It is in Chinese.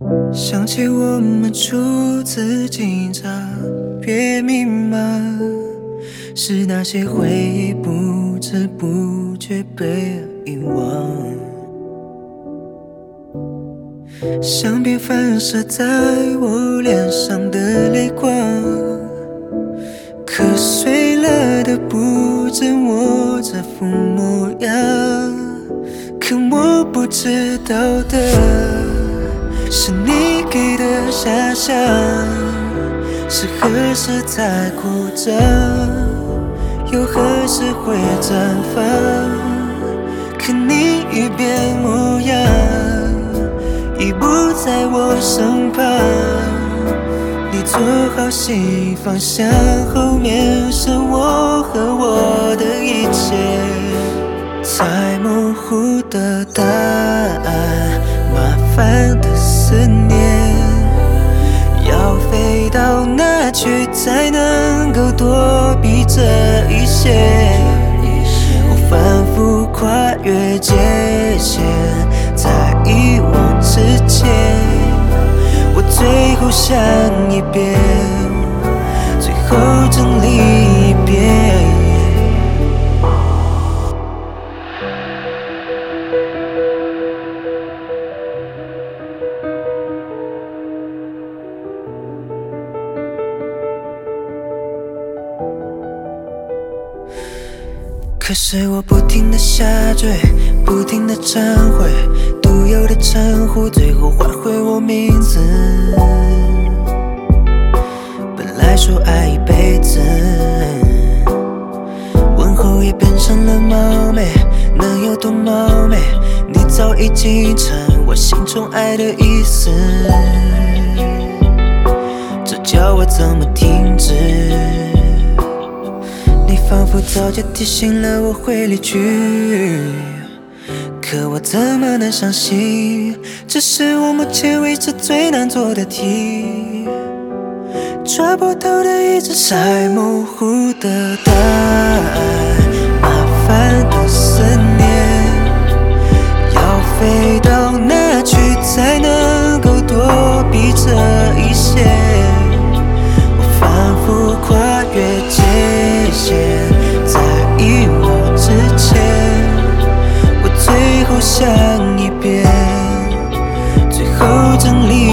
想起我们初次警察，别密码，是那些回忆不知不觉被遗忘，相片反射在我脸上的泪光，可碎了的不止我这副模样，可我不知道的是你给的遐想，是何时才枯燥，又何时会绽放？可你已变模样，已不在我身旁。你做好戏放下，后面是我和我的一切，才模糊的答案，麻烦的思念，要飞到哪去才能够躲避这一切？我反复跨越界限，在遗忘之前，我最后想一遍，最后整理一遍。可是我不停地下坠，不停地忏悔，独有的称呼，最后换回我名字。本来说爱一辈子，问候也变成了冒昧，能有多冒昧？你早已经成我心中爱的意思，这叫我怎么停止？你仿佛早就提醒了我会离去，可我怎么能相信，这是我目前为止最难做的题，抓不透的一直在模糊的答案，麻烦的思念，要飞到哪去才能够躲避这一切？我反复跨越界限，在遗忘之前，我最后想一遍，最后整理